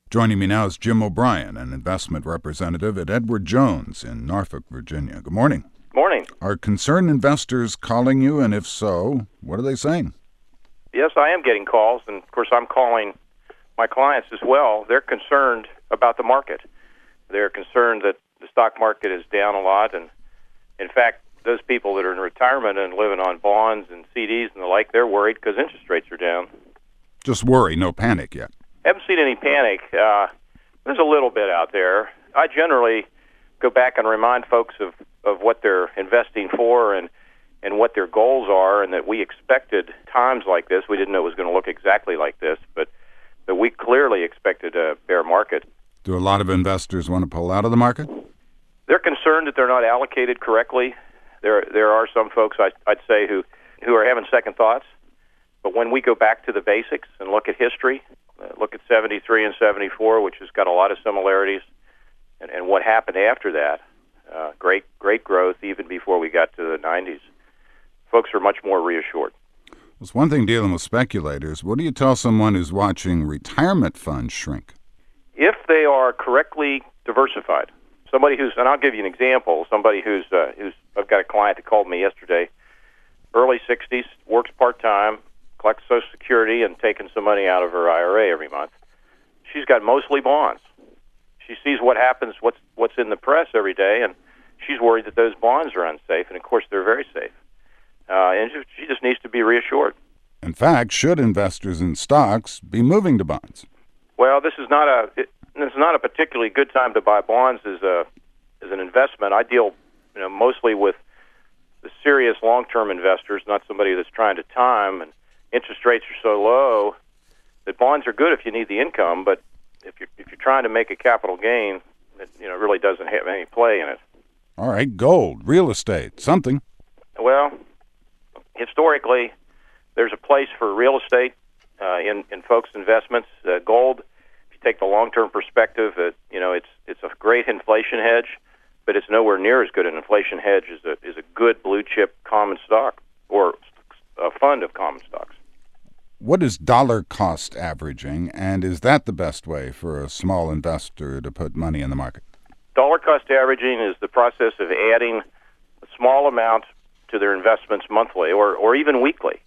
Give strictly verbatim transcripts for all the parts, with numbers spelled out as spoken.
Joining me now is Jim O'Brien, an investment representative at Edward Jones in Norfolk, Virginia. Good morning. Morning. Are concerned investors calling you, and if so, what are they saying? Yes, I am getting calls, and of course I'm calling my clients as well. They're concerned about the market. They're concerned that the stock market is down a lot, and in fact, those people that are in retirement and living on bonds and C Ds and the like, they're worried because interest rates are down. Just worry, no panic yet. Haven't seen any panic. Uh, there's a little bit out there. I generally go back and remind folks of, of what they're investing for and, and what their goals are, and that we expected times like this. We didn't know it was going to look exactly like this, but that we clearly expected a bear market. Do a lot of investors want to pull out of the market? They're concerned that they're not allocated correctly. There there are some folks, I, I'd say, who, who are having second thoughts. But when we go back to the basics and look at history, uh, look at seventy-three and seventy-four, which has got a lot of similarities, and, and what happened after that, uh, great great growth even before we got to the nineties, folks are much more reassured. It's one thing dealing with speculators. What do you tell someone who's watching retirement funds shrink? If they are correctly diversified, somebody who's, and I'll give you an example, somebody who's, uh, who's I've got a client that called me yesterday, early sixties, works part-time, collects Social Security and taking some money out of her I R A every month. She's got mostly bonds. She sees what happens, what's what's in the press every day, and she's worried that those bonds are unsafe, and of course they're very safe. Uh, and she just needs to be reassured. In fact, should investors in stocks be moving to bonds? Well, this is not a it, this is not a particularly good time to buy bonds as a as an investment. I deal, you know, mostly with the serious long-term investors, not somebody that's trying to time. And interest rates are so low that bonds are good if you need the income, but if you're if you're trying to make a capital gain, it you know really doesn't have any play in it. All right, gold, real estate, something. Well, historically, there's a place for real estate uh, in in folks' investments. Uh, gold, if you take the long-term perspective, it, you know it's it's a great inflation hedge, but it's nowhere near as good an inflation hedge as a is a good blue chip common stock or a fund of common stocks. What is dollar cost averaging, and is that the best way for a small investor to put money in the market? Dollar cost averaging is the process of adding a small amount to their investments monthly or, or even weekly.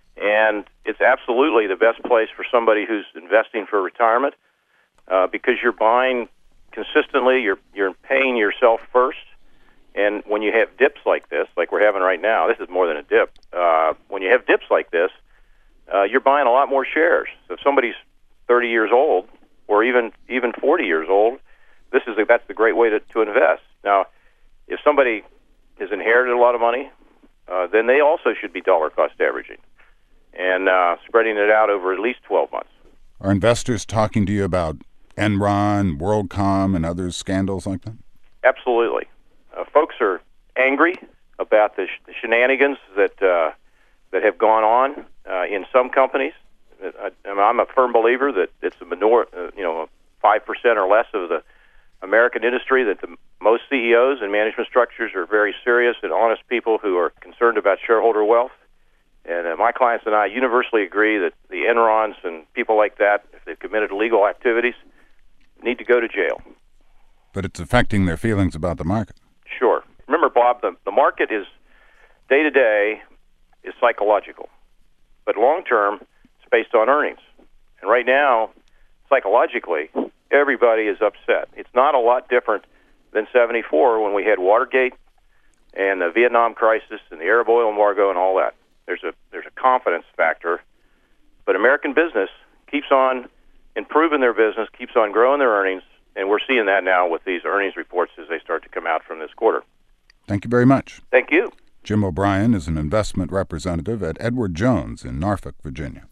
And it's absolutely the best place for somebody who's investing for retirement uh, because you're buying consistently, you're you're paying yourself first. And when you have dips like this, like we're having right now, this is more than a dip. Uh, when you have dips like this, uh, you're buying a lot more shares. So if somebody's thirty years old or even even forty years old, this is a, that's the great way to, to invest. Now, if somebody has inherited a lot of money, uh, then they also should be dollar cost averaging and uh, spreading it out over at least twelve months. Are investors talking to you about Enron, WorldCom, and other scandals like that? Absolutely. Uh, folks are angry about the, sh- the shenanigans that uh, that have gone on uh, in some companies. I, I'm a firm believer that it's a minor, uh, you know, five percent or less of the American industry. That the most C E Os and management structures are very serious and honest people who are concerned about shareholder wealth. And uh, my clients and I universally agree that the Enrons and people like that, if they've committed illegal activities, need to go to jail. But it's affecting their feelings about the market. Sure. Remember, Bob, the, the market is day-to-day is psychological. But long-term, it's based on earnings. And right now, psychologically, everybody is upset. It's not a lot different than seventy-four when we had Watergate and the Vietnam crisis and the Arab oil embargo and all that. There's a there's a confidence factor. But American business keeps on improving their business, keeps on growing their earnings, and we're seeing that now with these earnings reports as they start to come out from this quarter. Thank you very much. Thank you. Jim O'Brien is an investment representative at Edward Jones in Norfolk, Virginia.